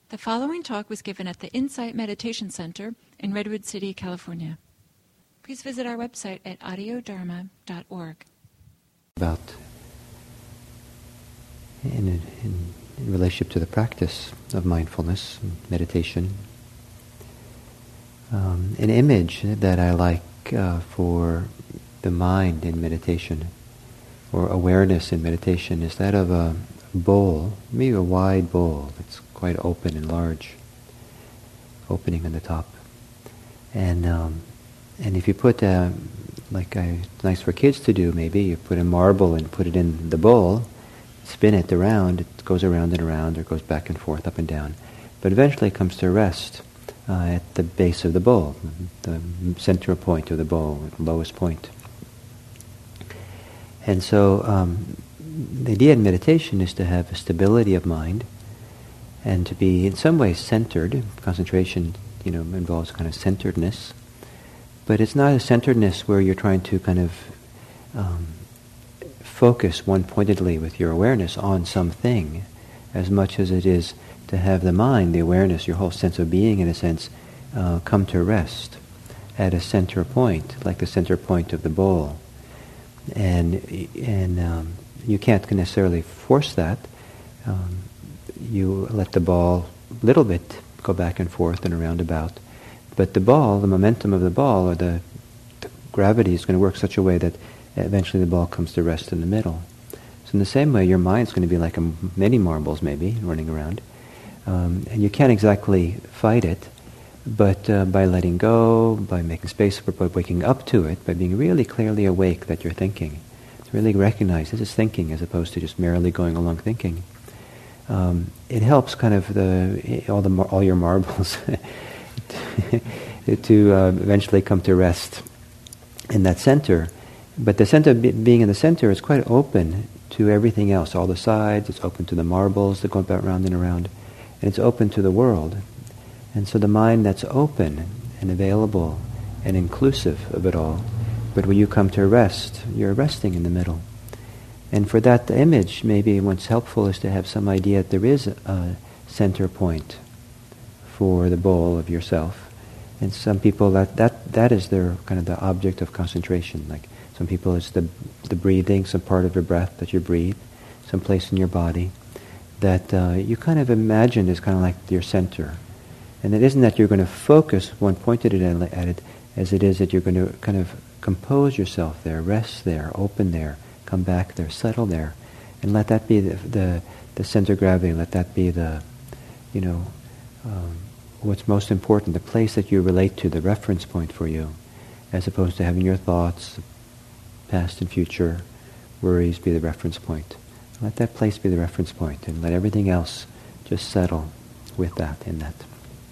The following talk was given at the Insight Meditation Center in Redwood City, California. Please visit our website at audiodharma.org. About in relationship to the practice of mindfulness and meditation, an image that I like for the mind in meditation, or awareness in meditation, is that of a bowl, maybe a wide bowl that's quite open and large, opening on the top. And if you put, it's nice for kids to do, maybe you put a marble and put it in the bowl, spin it around, it goes around and around, or goes back and forth, up and down. But eventually it comes to rest at the base of the bowl, the center point of the bowl, the lowest point. And so the idea in meditation is to have a stability of mind and to be in some ways centered. Concentration, involves kind of centeredness. But it's not a centeredness where you're trying to kind of focus one-pointedly with your awareness on something, as much as it is to have the mind, the awareness, your whole sense of being, in a sense, come to rest at a center point, like the center point of the bowl. And you can't necessarily force that. You let the ball a little bit go back and forth and around about. But the ball, the momentum of the ball, or the gravity is going to work such a way that eventually the ball comes to rest in the middle. So in the same way, your mind's going to be like many marbles, maybe, running around. And you can't exactly fight it, but by letting go, by making space for it, by waking up to it, by being really clearly awake that you're thinking, to really recognize this is thinking as opposed to just merely going along thinking. It helps kind of all your marbles to eventually come to rest in that center. But the center, being in the center, is quite open to everything else, all the sides. It's open to the marbles that go about round and around, and it's open to the world. And so the mind that's open and available and inclusive of it all, but when you come to rest, you're resting in the middle. And for that image, maybe what's helpful is to have some idea that there is a center point for the bowl of yourself. And some people, that is their kind of the object of concentration. Like some people, it's the breathing, some part of your breath that you breathe, some place in your body that you kind of imagine is kind of like your center. And it isn't that you're going to focus one-pointed at it, as it is that you're going to kind of compose yourself there, rest there, open there, come back there, settle there, and let that be the center of gravity. Let that be the, what's most important, the place that you relate to, the reference point for you, as opposed to having your thoughts, past and future, worries be the reference point. Let that place be the reference point, and let everything else just settle with that, in that.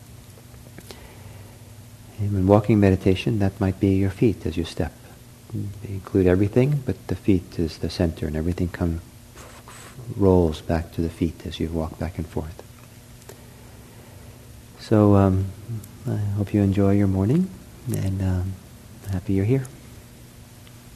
And when walking meditation, that might be your feet as you step. They include everything, but the feet is the center, and everything rolls back to the feet as you walk back and forth. So I hope you enjoy your morning, and happy you're here.